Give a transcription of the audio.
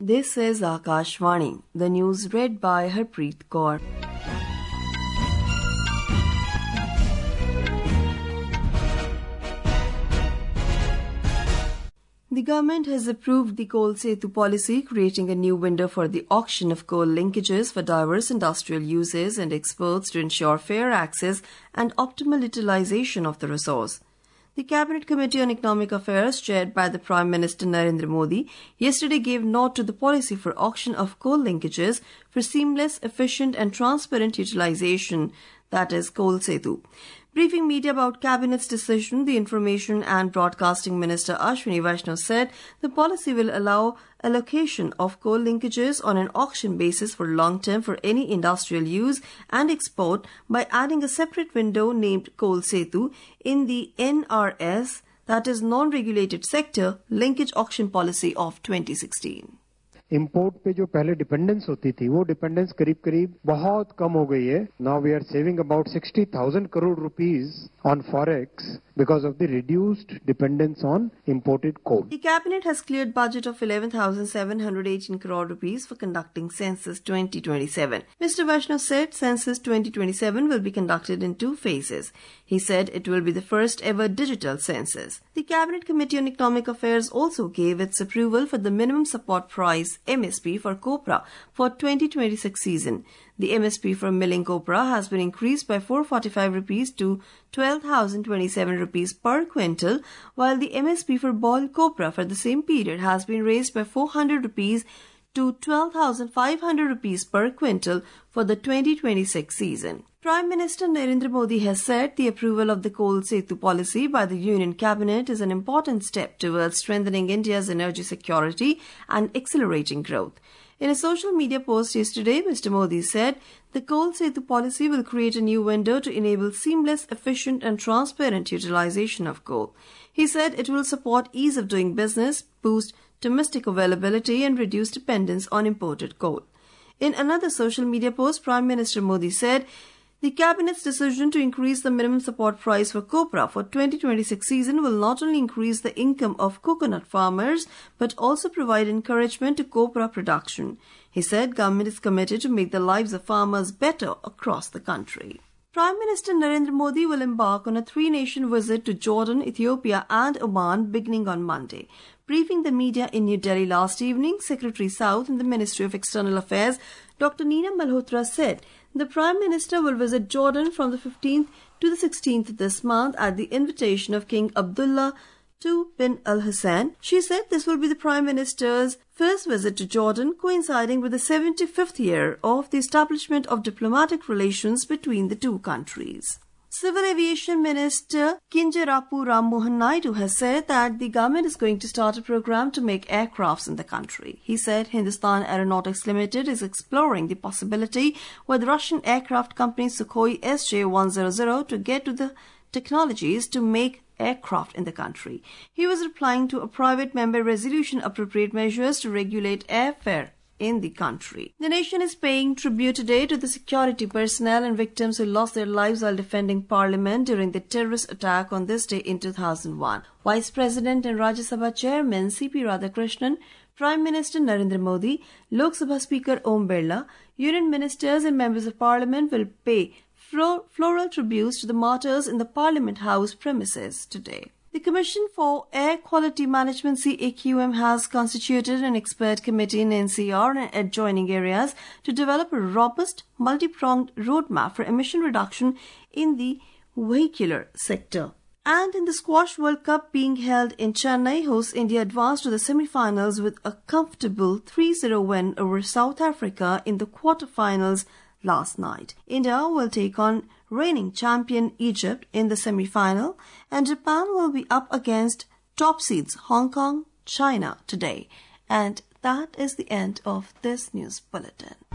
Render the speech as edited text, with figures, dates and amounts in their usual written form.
This is Akashvani. The news read by Harpreet Kaur. The government has approved the Coal Setu policy, creating a new window for the auction of coal linkages for diverse industrial uses and exports to ensure fair access and optimal utilization of the resource. The Cabinet Committee on Economic Affairs, chaired by the Prime Minister Narendra Modi, yesterday gave nod to the policy for auction of coal linkages for seamless, efficient and transparent utilization, that is, Coal Setu. Briefing media about Cabinet's decision, the Information and Broadcasting Minister Ashwini Vaishnaw said the policy will allow allocation of coal linkages on an auction basis for long term for any industrial use and export by adding a separate window named Coal Setu in the NRS, that is Non-Regulated Sector Linkage Auction Policy of 2016. Import पे जो पहले dependence होती थी वो dependence करीब करीब बहुत कम हो गई है. Now we are saving about 60,000 crore rupees on forex because of the reduced dependence on imported coal. The cabinet has cleared budget of 11,718 crore rupees for conducting Census 2027. Mr. Vaishnaw said Census 2027 will be conducted in 2 phases. He said it will be the first ever digital census. The Cabinet Committee on Economic Affairs also gave its approval for the minimum support price MSP for copra for 2026 season. The MSP for milling copra has been increased by 445 rupees to 12,027 rupees per quintal, while the MSP for boiled copra for the same period has been raised by 400 rupees to 12,500 rupees per quintal for the 2026 season. Prime Minister Narendra Modi has said the approval of the Coal Setu policy by the Union Cabinet is an important step towards strengthening India's energy security and accelerating growth. In a social media post yesterday, Mr. Modi said the Coal Setu policy will create a new window to enable seamless, efficient and transparent utilization of coal. He said it will support ease of doing business, boost domestic availability and reduce dependence on imported coal. In another social media post, Prime Minister Modi said the Cabinet's decision to increase the minimum support price for copra for 2026 season will not only increase the income of coconut farmers but also provide encouragement to copra production. He said government is committed to make the lives of farmers better across the country. Prime Minister Narendra Modi will embark on a 3-nation visit to Jordan, Ethiopia and Oman beginning on Monday. Briefing the media in New Delhi last evening, Secretary South in the Ministry of External Affairs, Dr. Neena Malhotra said the Prime Minister will visit Jordan from the 15th to the 16th this month at the invitation of King Abdullah II bin al-Hussein. She said this will be the Prime Minister's first visit to Jordan, coinciding with the 75th year of the establishment of diplomatic relations between the two countries. Civil Aviation Minister Kinjarapu Ram Mohan Naidu has said that the government is going to start a program to make aircrafts in the country. He said Hindustan Aeronautics Limited is exploring the possibility with Russian aircraft company Sukhoi SJ-100 to get to the technologies to make aircraft in the country. He was replying to a private member resolution appropriate measures to regulate airfare in the country. The nation is paying tribute today to the security personnel and victims who lost their lives while defending Parliament during the terrorist attack on this day in 2001. Vice President and Rajya Sabha Chairman C.P. Radhakrishnan, Prime Minister Narendra Modi, Lok Sabha Speaker Om Birla, Union Ministers and Members of Parliament will pay floral tributes to the martyrs in the Parliament House premises today. The Commission for Air Quality Management CAQM has constituted an expert committee in NCR and adjoining areas to develop a robust, multi-pronged roadmap for emission reduction in the vehicular sector. And in the Squash World Cup being held in Chennai, hosts India advanced to the semi-finals with a comfortable 3-0 win over South Africa in the quarter-finals last night. India will take on reigning champion Egypt in the semi-final, and Japan will be up against top seeds Hong Kong, China today. And that is the end of this news bulletin.